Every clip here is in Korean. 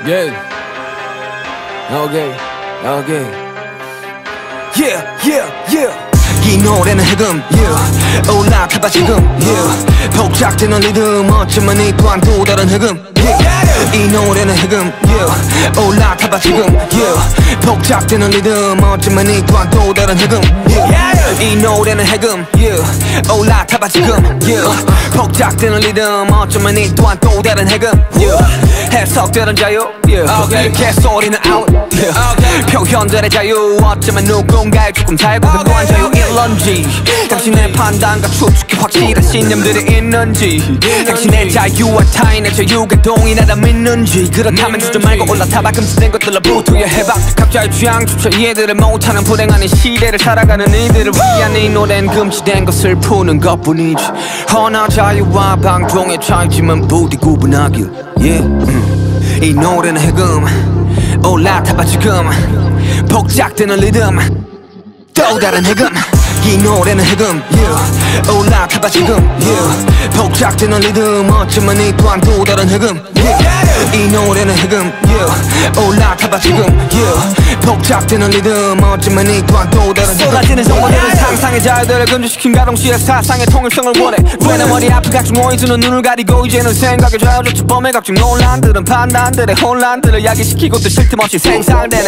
Yeah. Okay. Okay. Yeah, yeah, yeah. 이 노래는 해금, yeah. 올라타봐 지금, yeah. 복작되는 리듬, 어쩌면 이 또한 또 다른 해금, yeah. 이 노래는 해금, yeah. 올라타봐 지금, yeah. 복작되는 리듬, 어쩌면 이 또한 또 다른 해금, yeah. 이 노래는 해금, yeah. 올라타봐 지금, yeah. 복작되는 리듬, 어쩌면 이 또한 또 다른 해금, yeah. 해석되는 자유, yeah. 개소리는 out, yeah. 표현들의 자유, 어쩌면 누군가의 조금 달고 그거한 자유일런지, 당신의 판단과 추측이 확실한 신념들이 있는지, 당신의 자유와 타인의 자유가 동일하다 믿는지, 그렇다면 주저 말고 올라타봐. 금지된 것들로부터 해봐. 각자의 취향조차 이해들을 못하는 불행한 이 시대를 살아가는 이들을 위한 이 노래는 금지된 것을 푸는 것뿐이지. 허나 자유와 방종의 차이지만 부디 구분하길, yeah. 이 노래는 해금, 올라타봐 지금. 복작되는 리듬, 또 다른 해금. 이 노래는 해금, yeah. 올라타봐 지금, yeah. 복작되는 리듬, 어쩌면 이 또한 또 다른 해금, yeah. 이 노래는 해금, yeah. 올라타봐 지금, yeah. 복작되는 리듬, 어쩌면 이 또한 또 다른 해금. 쏟아지는 정보들은 상상의 자유들을 금지시킨 가동시의 사상의 통일성을 원해. 왜 내 머리 앞에 각종 오이즈는 눈을 가리고 이제는 생각에 좌우조차 범해. 각종 논란들은 판단들의 혼란들을 야기시키고 또 쉴 틈 없이 생산되네.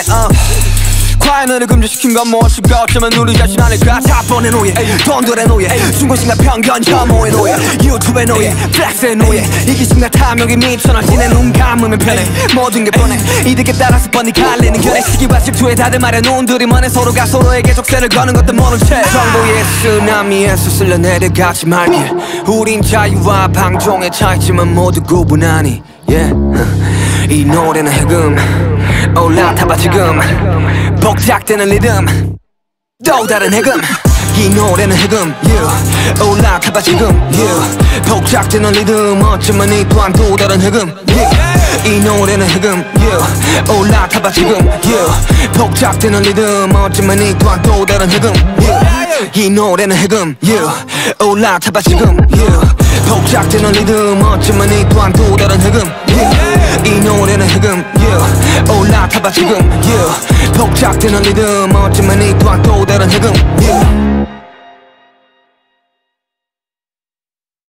과연을 금지시킨 건 무엇일까? 어쩌면 우리 자신 아닐까? 자본의 노예, 돈들의 노예, 중고심과 편견 혐오의 노예, 유튜브의 노예, 플렉스의 노예, 이기심과 탐욕이 미쳐나지. 내 눈 감으면 편해, 모든 게 뻔해. 이득에 따라서 뻔히 갈리는 견해. 시기와 질투에 다들 말해 눈들이 먼해. 서로가 서로에게 족쇄를 거는 것도 모른 채 정보의 쓰나미에서 쓸려 내려가지 말길. 우린 자유와 방종의 차이지만 모두 구분하니, yeah. 이 노래는 해금, 올라타봐 지금. 복작되는 리듬, 또 다른 해금. 이 노래는 해금, yeah. 올라타봐 지금, yeah. 복작되는 리듬, 어쩌면 이 또한 또 다른 해금, yeah. 이 노래는 해금, yeah. 올라타봐 지금, yeah. 복작되는 리듬, 어쩌면 이 또한 또 다른 해금, yeah. 이 노래는 해금, yeah. 올라타봐 지금, yeah. 복작되는 리듬, 어쩌면 이 또한 또 다른 해금, yeah. 이 노래는 해금, yeah. 올라타봐 지금, yeah. 복작되는 리듬, 어쩌면 이 또한 또 다른 해금, yeah.